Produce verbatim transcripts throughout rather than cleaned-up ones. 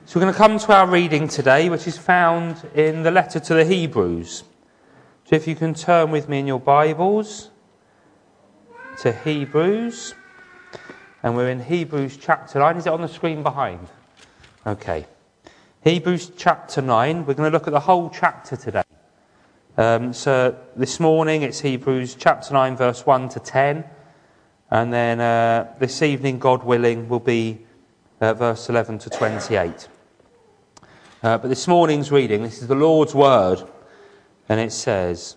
So we're going to come to our reading today, which is found in the letter to the Hebrews. So if you can turn with me in your Bibles to Hebrews, and we're in Hebrews chapter nine. Is it on the screen behind? Okay. Hebrews chapter nine. We're going to look at the whole chapter today. Um, so this morning it's Hebrews chapter nine, verse one to ten. And then uh, this evening, God willing, will be uh, verse eleven to twenty-eight. Uh, but this morning's reading, this is the Lord's word, and it says,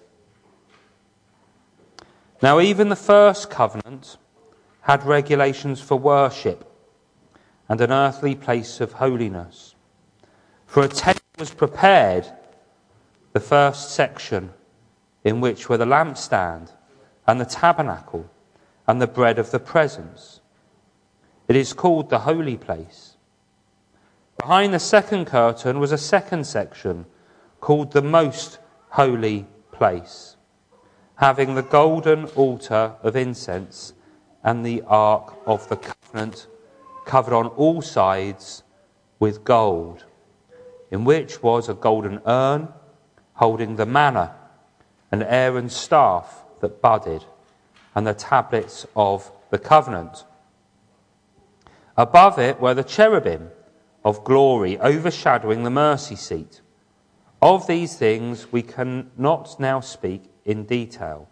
"Now even the first covenant had regulations for worship and an earthly place of holiness. For a tent was prepared, the first section, in which were the lampstand and the tabernacle and the bread of the presence. It is called the holy place. Behind the second curtain was a second section called the most holy place, having the golden altar of incense and the ark of the covenant covered on all sides with gold, in which was a golden urn holding the manna and Aaron's staff that budded and the tablets of the covenant. Above it were the cherubim of glory overshadowing the mercy seat. Of these things we cannot now speak in detail.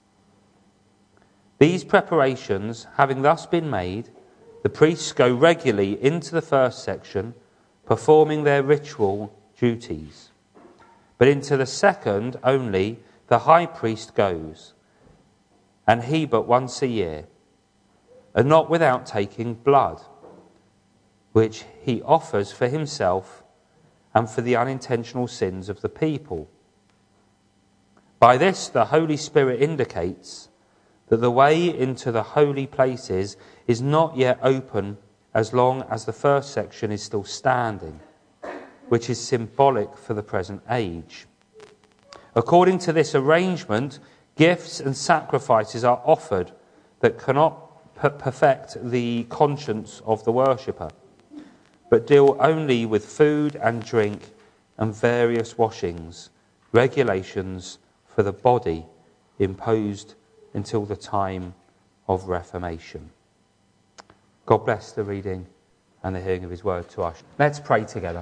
These preparations having thus been made, the priests go regularly into the first section, performing their ritual duties. But into the second only the high priest goes, and he but once a year, and not without taking blood, which he offers for himself and for the unintentional sins of the people. By this the Holy Spirit indicates that the way into the holy places is not yet open as long as the first section is still standing, which is symbolic for the present age. According to this arrangement, gifts and sacrifices are offered that cannot perfect the conscience of the worshipper, but deal only with food and drink and various washings, regulations for the body imposed until the time of Reformation." God bless the reading and the hearing of his word to us. Let's pray together.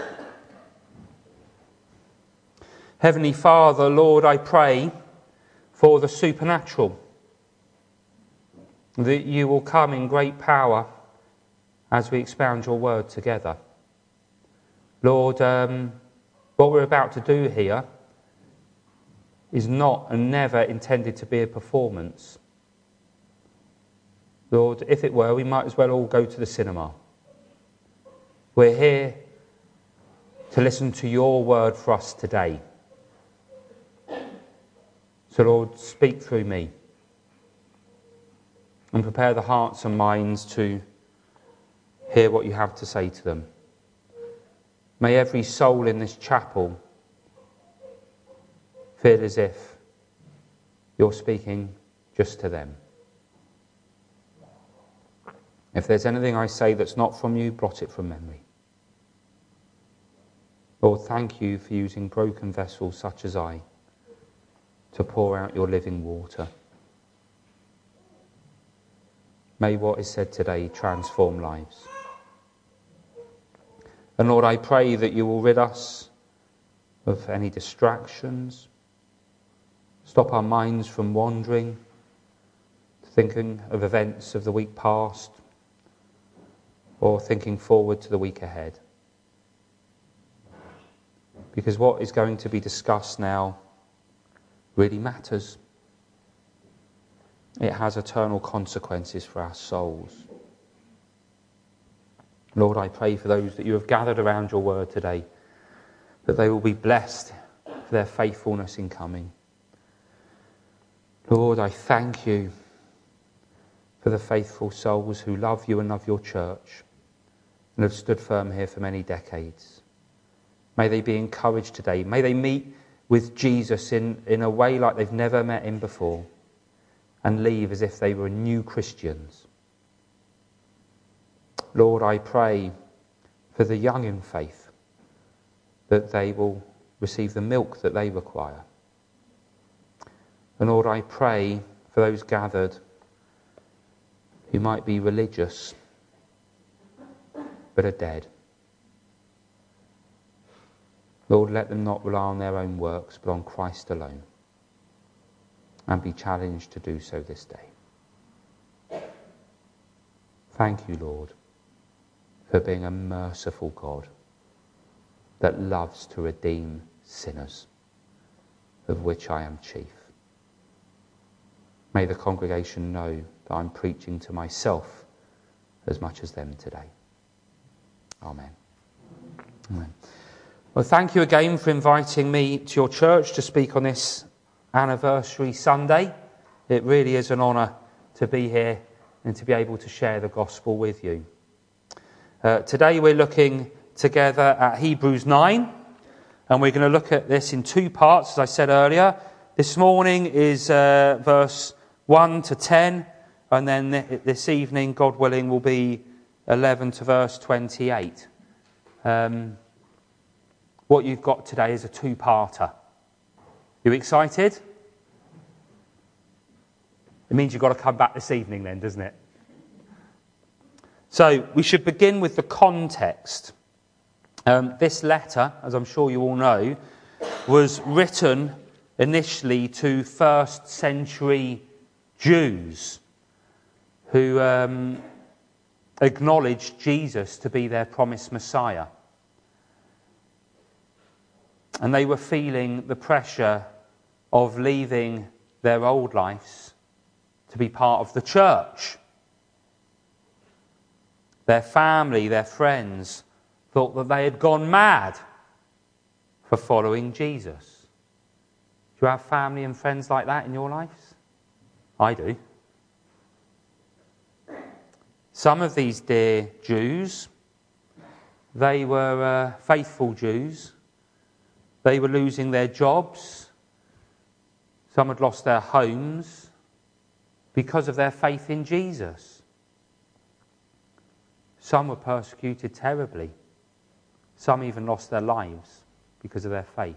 Heavenly Father, Lord, I pray for the supernatural, that you will come in great power as we expound your word together. Lord, um, what we're about to do here is not and never intended to be a performance. Lord, if it were, we might as well all go to the cinema. We're here to listen to your word for us today. So Lord, speak through me and prepare the hearts and minds to hear what you have to say to them. May every soul in this chapel feel as if you're speaking just to them. If there's anything I say that's not from you, blot it from memory. Lord, thank you for using broken vessels such as I to pour out your living water. May what is said today transform lives. And Lord, I pray that you will rid us of any distractions, stop our minds from wandering, thinking of events of the week past, or thinking forward to the week ahead. Because what is going to be discussed now really matters. It has eternal consequences for our souls. Lord, I pray for those that you have gathered around your word today, that they will be blessed for their faithfulness in coming. Lord, I thank you for the faithful souls who love you and love your church and have stood firm here for many decades. May they be encouraged today. May they meet with Jesus in, in a way like they've never met him before and leave as if they were new Christians. Lord, I pray for the young in faith, that they will receive the milk that they require. And Lord, I pray for those gathered who might be religious but are dead. Lord, let them not rely on their own works but on Christ alone, and be challenged to do so this day. Thank you, Lord, for being a merciful God that loves to redeem sinners, of which I am chief. May the congregation know that I'm preaching to myself as much as them today. Amen. Amen. Well, thank you again for inviting me to your church to speak on this anniversary Sunday. It really is an honour to be here and to be able to share the gospel with you. Uh, today we're looking together at Hebrews nine, and we're going to look at this in two parts, as I said earlier. This morning is uh, verse one to ten, and then this evening, God willing, will be eleven to verse twenty-eight. Um, what you've got today is a two-parter. You excited? It means you've got to come back this evening then, doesn't it? So, we should begin with the context. Um, this letter, as I'm sure you all know, was written initially to first century Jews who um, acknowledged Jesus to be their promised Messiah. And they were feeling the pressure of leaving their old lives to be part of the church. Their family, their friends, thought that they had gone mad for following Jesus. Do you have family and friends like that in your lives? I do. Some of these dear Jews, they were uh, faithful Jews. They were losing their jobs. Some had lost their homes because of their faith in Jesus. Some were persecuted terribly. Some even lost their lives because of their faith.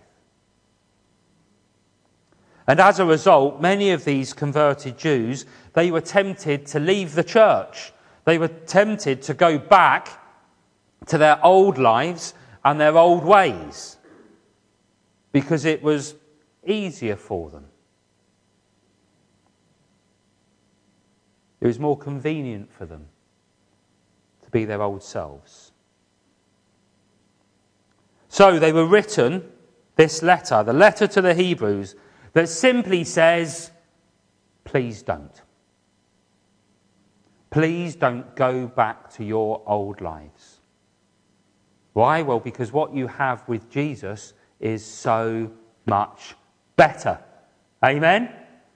And as a result, many of these converted Jews, they were tempted to leave the church. They were tempted to go back to their old lives and their old ways because it was easier for them. It was more convenient for them to be their old selves. So they were written, this letter, the letter to the Hebrews, that simply says, please don't. Please don't go back to your old lives. Why? Well, because what you have with Jesus is so much better. Amen?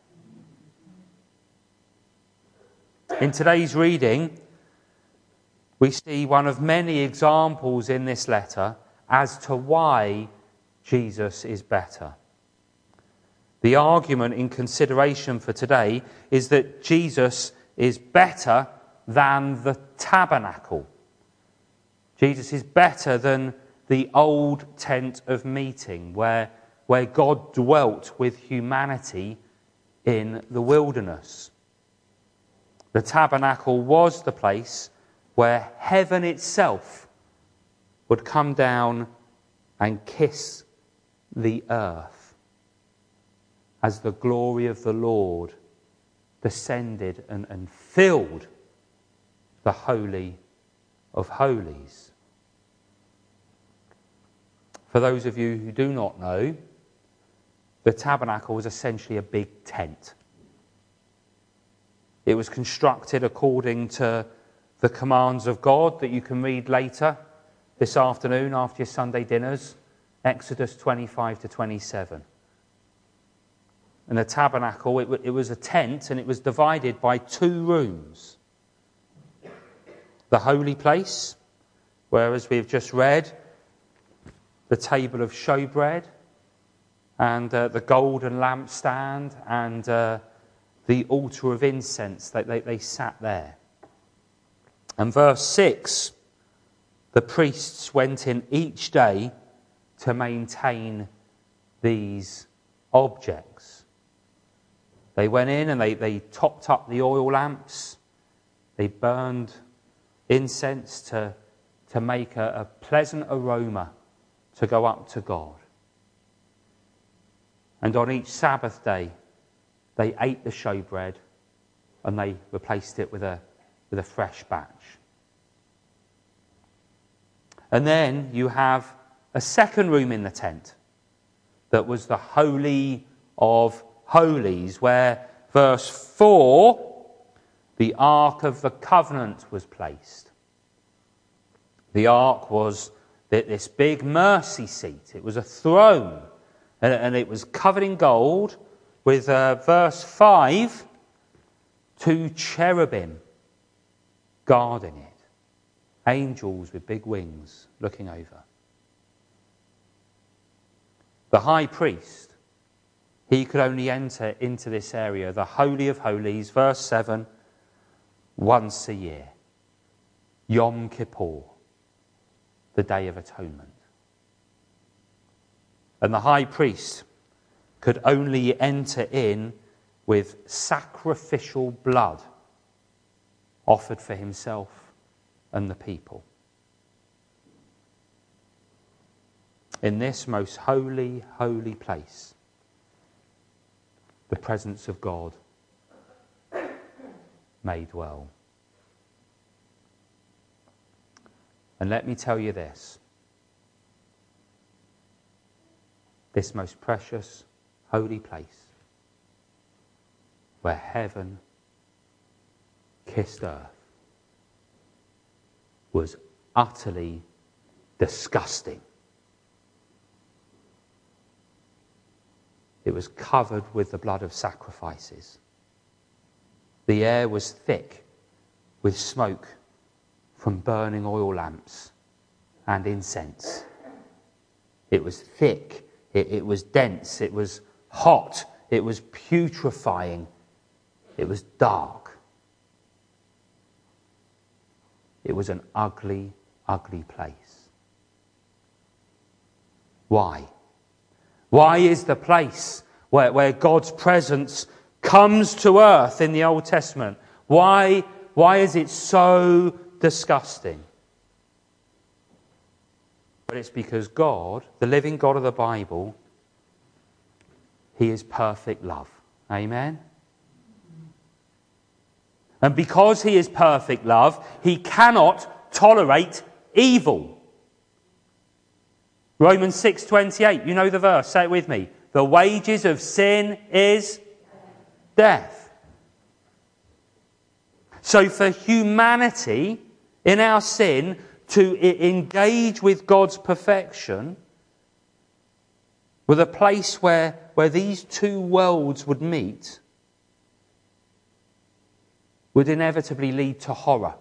In today's reading, we see one of many examples in this letter as to why Jesus is better. The argument in consideration for today is that Jesus is better than the tabernacle. Jesus is better than the old tent of meeting where, where God dwelt with humanity in the wilderness. The tabernacle was the place where heaven itself would come down and kiss the earth as the glory of the Lord descended and, and filled the Holy of Holies. For those of you who do not know, the tabernacle was essentially a big tent. It was constructed according to the commands of God that you can read later this afternoon after your Sunday dinners, Exodus twenty-five to twenty-seven. And the tabernacle, it, it was a tent, and it was divided by two rooms. The holy place, where, as we've just read, the table of showbread, and uh, the golden lampstand, and uh, the altar of incense, they, they, they sat there. And verse six the priests went in each day to maintain these objects. They went in and they, they topped up the oil lamps. They burned incense to, to make a, a pleasant aroma to go up to God. And on each Sabbath day, they ate the showbread and they replaced it with a, with a fresh batch. And then you have a second room in the tent that was the Holy of Holies, where verse four, the Ark of the Covenant was placed. The Ark was this big mercy seat. It was a throne, and it was covered in gold with, uh, verse five, two cherubim guarding it. Angels with big wings looking over. The high priest, he could only enter into this area, the Holy of Holies, verse seven, once a year. Yom Kippur, the Day of Atonement. And the high priest could only enter in with sacrificial blood offered for himself and the people. In this most holy, holy place, the presence of God may dwell. And let me tell you this. This most precious, holy place, where heaven kissed earth, was utterly disgusting. It was covered with the blood of sacrifices. The air was thick with smoke from burning oil lamps and incense. It was thick, it, it was dense, it was hot, it was putrefying, it was dark. It was an ugly, ugly place. Why? Why is the place where, where God's presence comes to earth in the Old Testament, why, why is it so disgusting? But it's because God, the living God of the Bible, He is perfect love. Amen? And because He is perfect love, He cannot tolerate evil. Romans six twenty-eight, you know the verse, say it with me. The wages of sin is death. So for humanity, in our sin, to engage with God's perfection, with a place where, where these two worlds would meet, would inevitably lead to horror.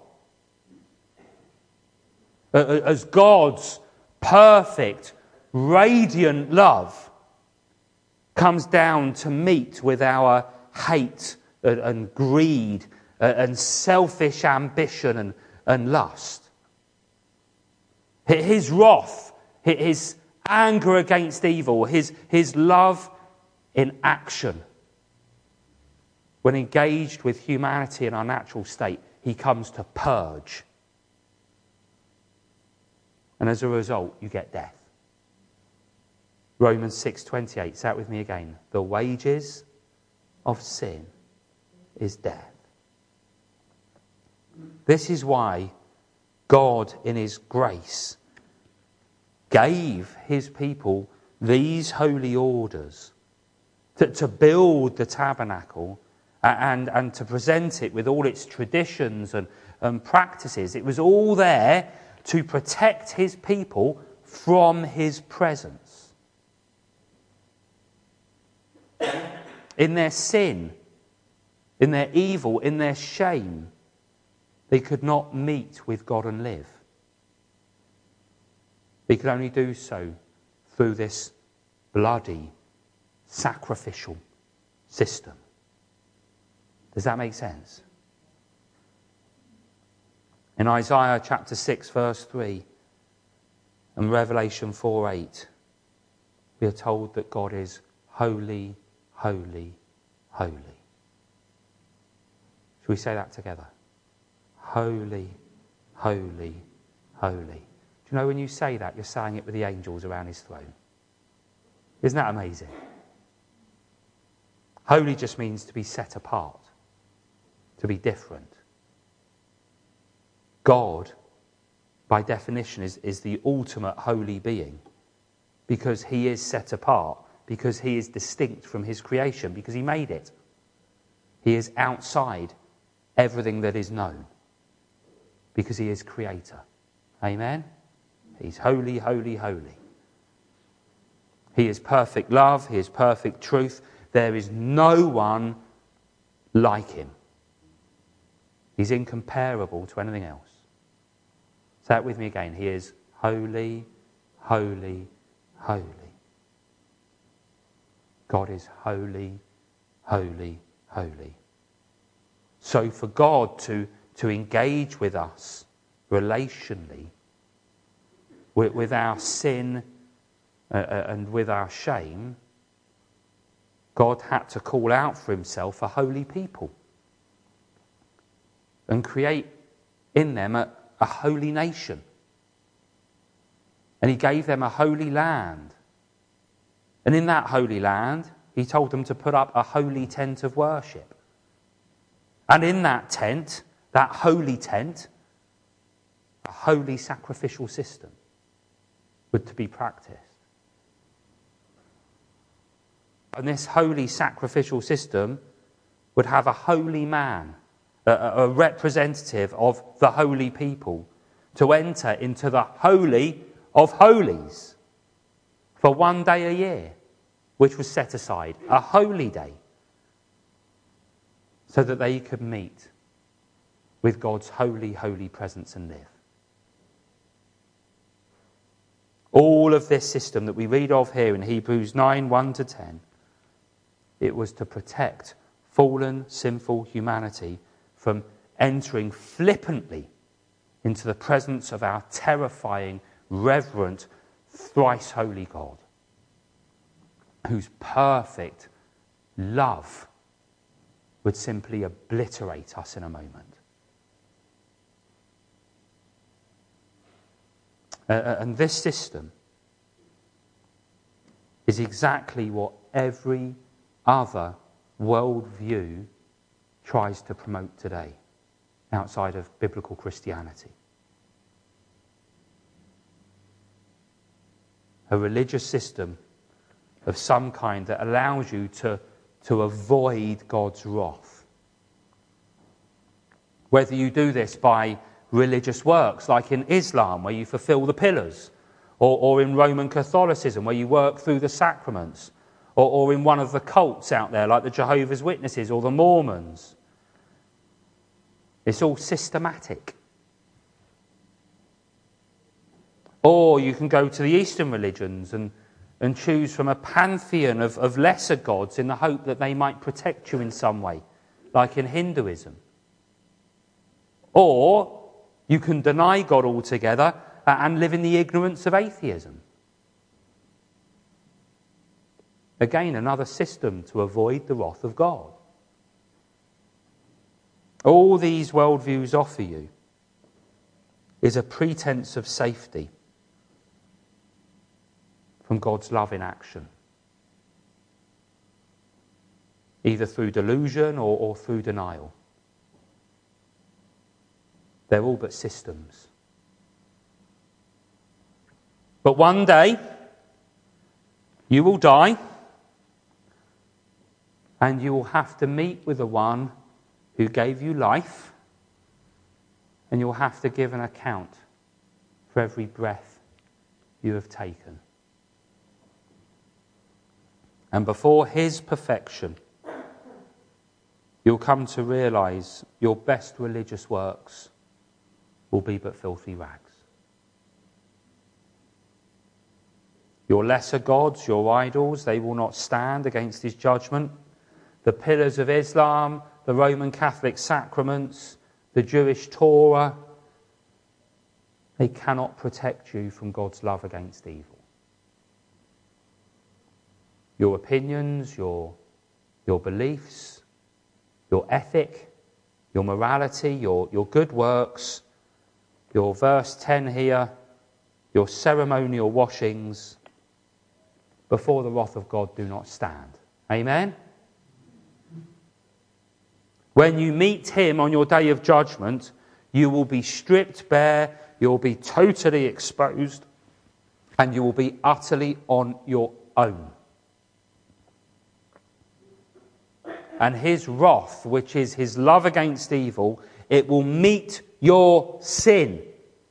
As God's perfect, radiant love comes down to meet with our hate and, and greed and, and selfish ambition and, and lust. His wrath, his anger against evil, his, his love in action. When engaged with humanity in our natural state, He comes to purge. And as a result, you get death. Romans six twenty-eight, say it with me again. The wages of sin is death. This is why God, in His grace, gave His people these holy orders to, to build the tabernacle and, and to present it with all its traditions and, and practices. It was all there to protect His people from His presence. In their sin, in their evil, in their shame, they could not meet with God and live. They could only do so through this bloody, sacrificial system. Does that make sense? In Isaiah chapter six, verse three, And Revelation four eight, we are told that God is holy, holy, holy. Shall we say that together? Holy, holy, holy. Do you know when you say that, you're saying it with the angels around his throne? Isn't that amazing? Holy just means to be set apart, to be different. God, by definition, is, is the ultimate holy being because he is set apart, because he is distinct from his creation, because he made it. He is outside everything that is known because he is creator. Amen? He's holy, holy, holy. He is perfect love. He is perfect truth. There is no one like him. He's incomparable to anything else. Say it with me again. He is holy, holy, holy. God is holy, holy, holy. So for God to, to engage with us relationally, with, with our sin uh, and with our shame, God had to call out for himself a holy people and create in them a, a holy nation. And he gave them a holy land. And in that holy land, he told them to put up a holy tent of worship. And in that tent, that holy tent, a holy sacrificial system would to be practiced. And this holy sacrificial system would have a holy man, a, a representative of the holy people, to enter into the holy of holies for one day a year, which was set aside, a holy day, so that they could meet with God's holy, holy presence and live. All of this system that we read of here in Hebrews nine, one to ten, it was to protect fallen, sinful humanity from entering flippantly into the presence of our terrifying, reverent, thrice holy God, whose perfect love would simply obliterate us in a moment. Uh, and this system is exactly what every other worldview tries to promote today outside of biblical Christianity. A religious system of some kind that allows you to, to avoid God's wrath. Whether you do this by religious works, like in Islam, where you fulfill the pillars, or, or in Roman Catholicism, where you work through the sacraments, or, or in one of the cults out there, like the Jehovah's Witnesses or the Mormons. It's all systematic. Or you can go to the Eastern religions and, and choose from a pantheon of, of lesser gods in the hope that they might protect you in some way, like in Hinduism. Or you can deny God altogether and live in the ignorance of atheism. Again, another system to avoid the wrath of God. All these worldviews offer you is a pretense of safety from God's love in action, either through delusion or, or through denial. They're all but systems. But one day, you will die, and you will have to meet with the one who gave you life, and you'll have to give an account for every breath you have taken. And before his perfection, you'll come to realize your best religious works will be but filthy rags. Your lesser gods, your idols, they will not stand against his judgment. The pillars of Islam, the Roman Catholic sacraments, the Jewish Torah, they cannot protect you from God's love against evil. Your opinions, your, your beliefs, your ethic, your morality, your, your good works, your verse ten here, your ceremonial washings, before the wrath of God do not stand. Amen? When you meet him on your day of judgment, you will be stripped bare, you will be totally exposed, and you will be utterly on your own. And his wrath, which is his love against evil, it will meet your sin.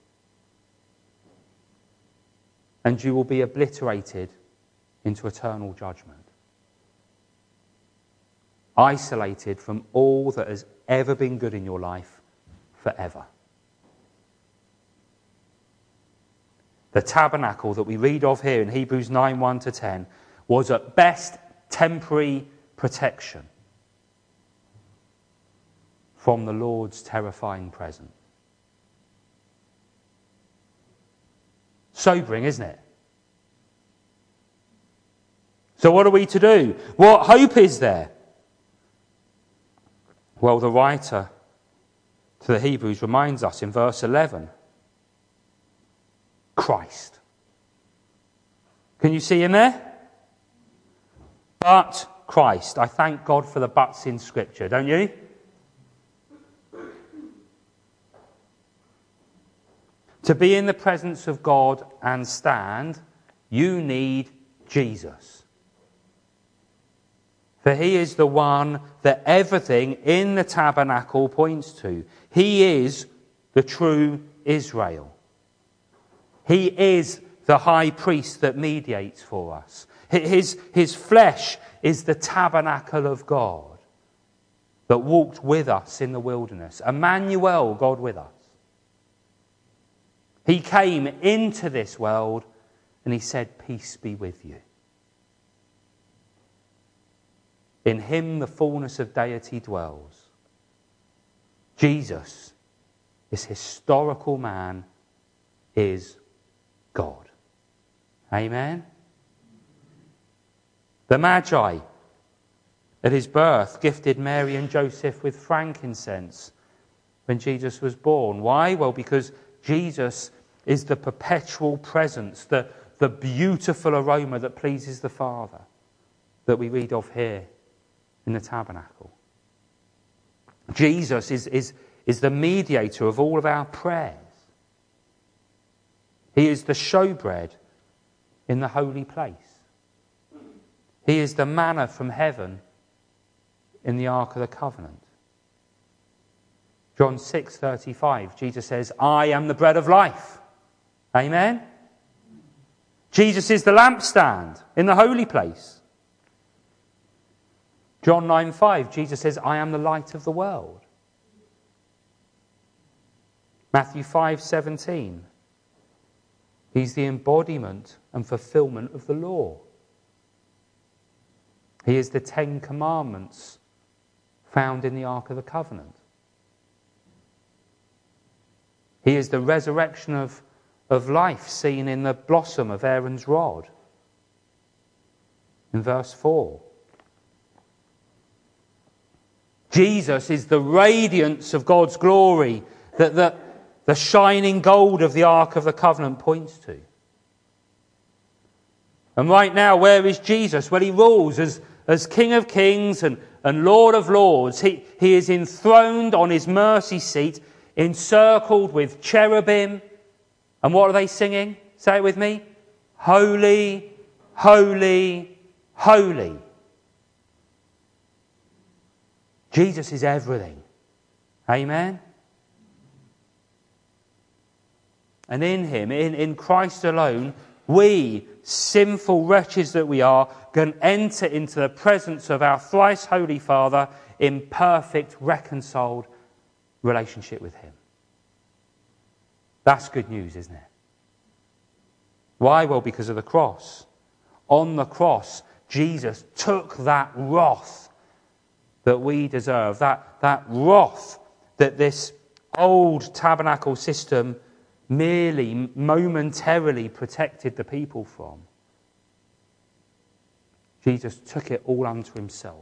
And you will be obliterated into eternal judgment. Isolated from all that has ever been good in your life forever. The tabernacle that we read of here in Hebrews nine, one to ten was at best temporary protection from the Lord's terrifying presence. Sobering, isn't it? So what are we to do? What hope is there? Well, the writer to the Hebrews reminds us in verse eleven. Christ. Can you see him there? But Christ. I thank God for the buts in Scripture, don't you? To be in the presence of God and stand, you need Jesus. For he is the one that everything in the tabernacle points to. He is the true Israel. He is the high priest that mediates for us. His, his flesh is the tabernacle of God that walked with us in the wilderness. Emmanuel, God with us. He came into this world and he said, peace be with you. In him the fullness of deity dwells. Jesus, this historical man, is God. Amen? The Magi at his birth gifted Mary and Joseph with frankincense when Jesus was born. Why? Well, because Jesus is the perpetual presence, the, the beautiful aroma that pleases the Father that we read of here in the tabernacle. Jesus is, is, is the mediator of all of our prayers. He is the showbread in the holy place. He is the manna from heaven in the Ark of the Covenant. John six thirty-five, Jesus says, I am the bread of life. Amen? Jesus is the lampstand in the holy place. John nine five, Jesus says, I am the light of the world. Matthew five seventeen, he's the embodiment and fulfillment of the law. He is the Ten Commandments found in the Ark of the Covenant. He is the resurrection of, of life seen in the blossom of Aaron's rod. In verse four. Jesus is the radiance of God's glory that the, the shining gold of the Ark of the Covenant points to. And right now, where is Jesus? Well, he rules as, as King of Kings and, and Lord of Lords. He, he is enthroned on his mercy seat, encircled with cherubim. And what are they singing? Say it with me. Holy, holy, holy. Jesus is everything. Amen? And in him, in, in Christ alone, we, sinful wretches that we are, can enter into the presence of our thrice holy Father in perfect, reconciled relationship with him. That's good news, isn't it? Why? Well, because of the cross. On the cross, Jesus took that wrath that we deserve, that, that wrath that this old tabernacle system merely momentarily protected the people from. Jesus took it all unto himself.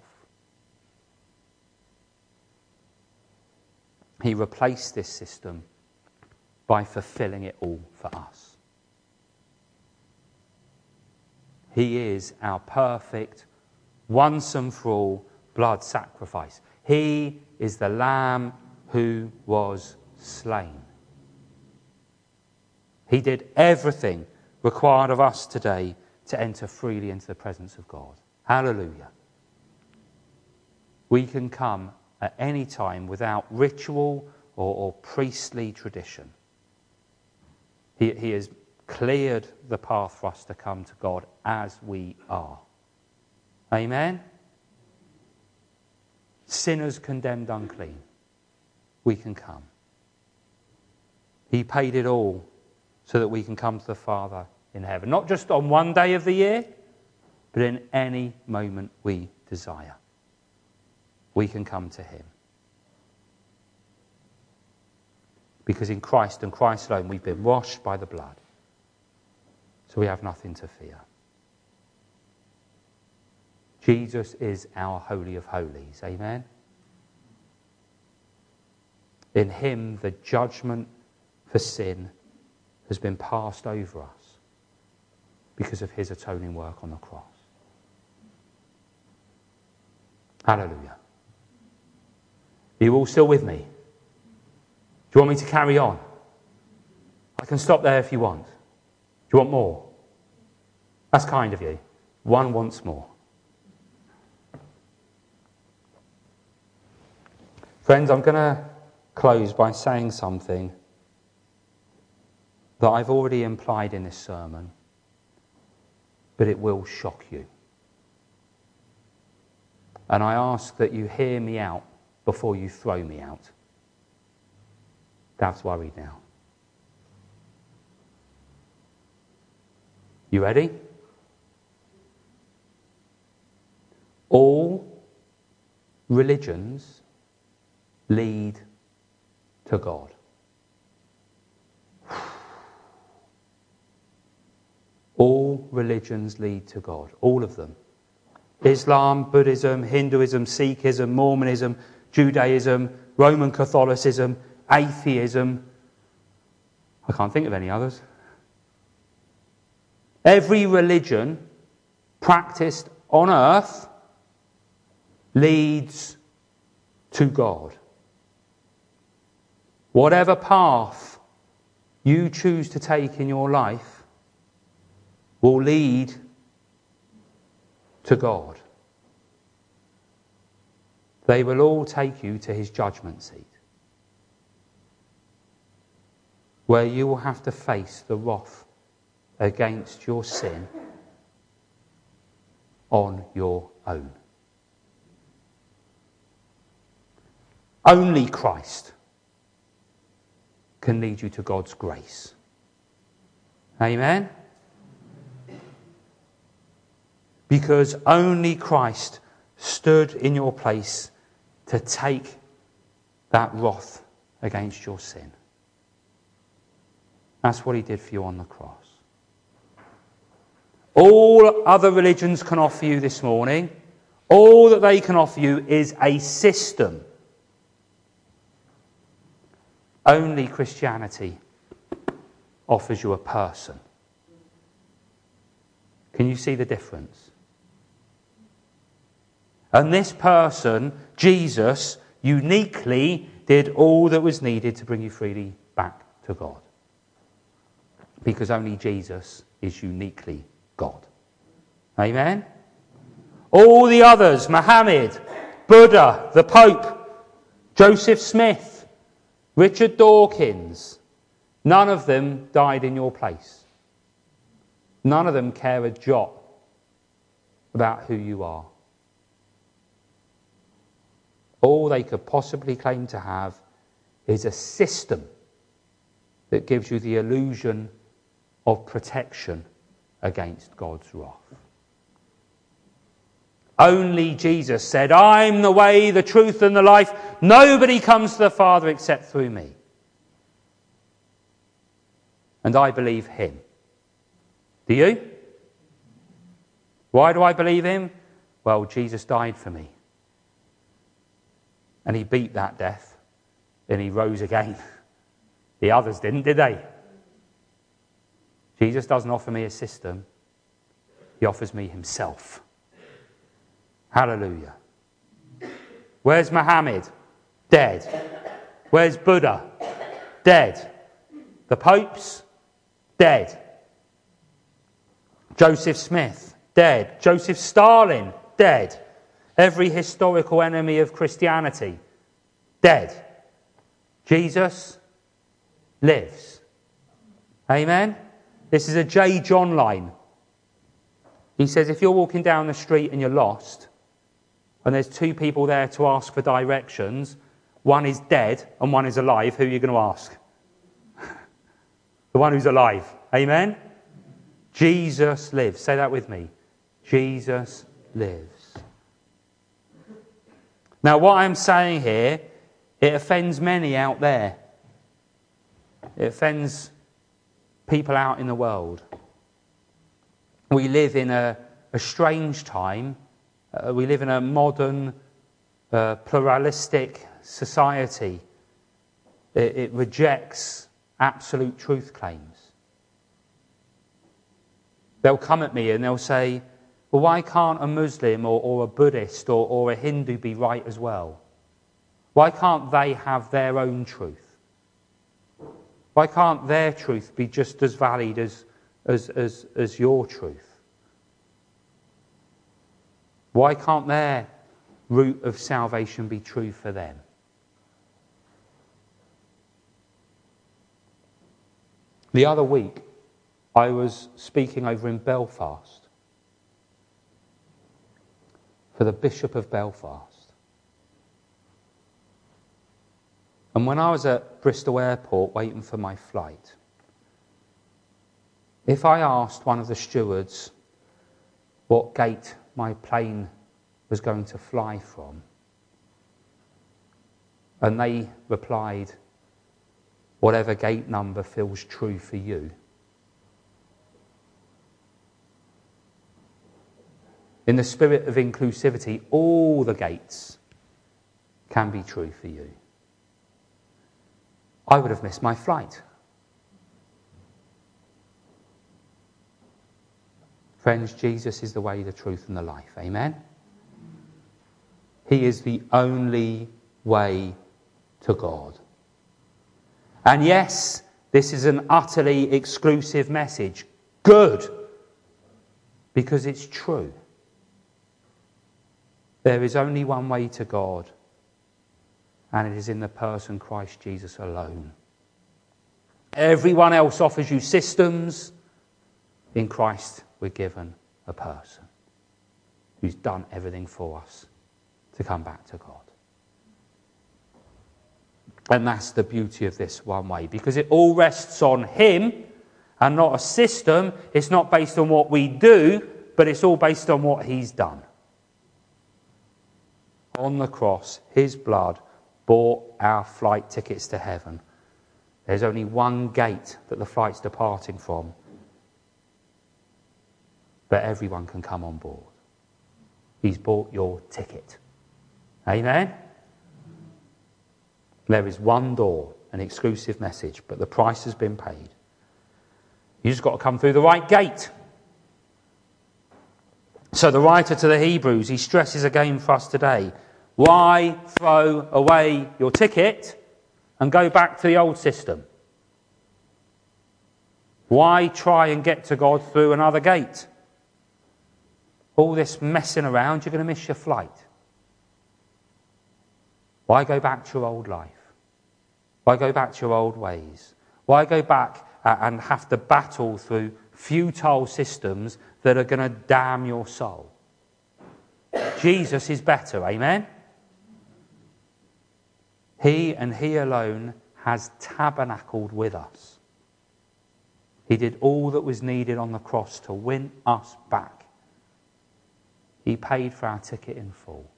He replaced this system by fulfilling it all for us. He is our perfect, once and for all, blood sacrifice. He is the Lamb who was slain. He did everything required of us today to enter freely into the presence of God. Hallelujah. We can come at any time without ritual or, or priestly tradition. He, he has cleared the path for us to come to God as we are. Amen? Sinners condemned unclean. We can come. He paid it all so that we can come to the Father in heaven. Not just on one day of the year, but in any moment we desire. We can come to him. Because in Christ and Christ alone we've been washed by the blood. So we have nothing to fear. Jesus is our Holy of Holies. Amen? In him the judgment for sin has been passed over us because of his atoning work on the cross. Hallelujah. Are you all still with me? Do you want me to carry on? I can stop there if you want. Do you want more? That's kind of you. One wants more. Friends, I'm going to close by saying something that I've already implied in this sermon, but it will shock you. And I ask that you hear me out before you throw me out. Dad's worried now. You ready? All religions lead to God. All religions lead to God. All of them. Islam, Buddhism, Hinduism, Sikhism, Mormonism, Judaism, Roman Catholicism, atheism. I can't think of any others. Every religion practiced on earth leads to God. Whatever path you choose to take in your life will lead to God. They will all take you to his judgment seat, where you will have to face the wrath against your sin on your own. Only Christ can lead you to God's grace. Amen? Because only Christ stood in your place to take that wrath against your sin. That's what he did for you on the cross. All other religions can offer you this morning, all that they can offer you is a system. Only Christianity offers you a person. Can you see the difference? And this person, Jesus, uniquely did all that was needed to bring you freely back to God. Because only Jesus is uniquely God. Amen? All the others, Muhammad, Buddha, the Pope, Joseph Smith, Richard Dawkins, none of them died in your place. None of them care a jot about who you are. All they could possibly claim to have is a system that gives you the illusion of protection against God's wrath. Only Jesus said, I'm the way, the truth, and the life. Nobody comes to the Father except through me. And I believe him. Do you? Why do I believe him? Well, Jesus died for me. And he beat that death. And he rose again. The others didn't, did they? Jesus doesn't offer me a system. He offers me himself. Hallelujah. Where's Muhammad? Dead. Where's Buddha? Dead. The popes? Dead. Joseph Smith? Dead. Joseph Stalin? Dead. Every historical enemy of Christianity? Dead. Jesus lives. Amen? This is a J. John line. He says, if you're walking down the street and you're lost, and there's two people there to ask for directions, one is dead and one is alive, who are you going to ask? The one who's alive. Amen? Jesus lives. Say that with me. Jesus lives. Now, what I'm saying here, it offends many out there. It offends people out in the world. We live in a, a strange time. Uh, we live in a modern, uh, pluralistic society. It, it rejects absolute truth claims. They'll come at me and they'll say, well, why can't a Muslim or, or a Buddhist or, or a Hindu be right as well? Why can't they have their own truth? Why can't their truth be just as valid as As, as, as your truth? Why can't their route of salvation be true for them? The other week, I was speaking over in Belfast for the Bishop of Belfast. And when I was at Bristol Airport waiting for my flight, if I asked one of the stewards what gate my plane was going to fly from, and they replied, whatever gate number feels true for you, in the spirit of inclusivity, all the gates can be true for you, I would have missed my flight. Friends, Jesus is the way, the truth, and the life. Amen? He is the only way to God. And yes, this is an utterly exclusive message. Good. Because it's true. There is only one way to God, and it is in the person Christ Jesus alone. Everyone else offers you systems. In Christ, we're given a person who's done everything for us to come back to God. And that's the beauty of this one way, because it all rests on him and not a system. It's not based on what we do, but it's all based on what he's done. On the cross, his blood bought our flight tickets to heaven. There's only one gate that the flight's departing from, but everyone can come on board. He's bought your ticket. Amen? There is one door, an exclusive message, but the price has been paid. You just got to come through the right gate. So the writer to the Hebrews, he stresses again for us today, why throw away your ticket and go back to the old system? Why try and get to God through another gate? All this messing around, you're going to miss your flight. Why go back to your old life? Why go back to your old ways? Why go back and have to battle through futile systems that are going to damn your soul? Jesus is better, amen? He and he alone has tabernacled with us. He did all that was needed on the cross to win us back. He paid for our ticket in full.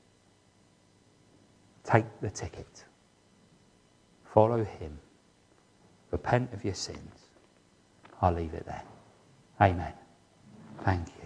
Take the ticket. Follow him. Repent of your sins. I'll leave it there. Amen. Thank you.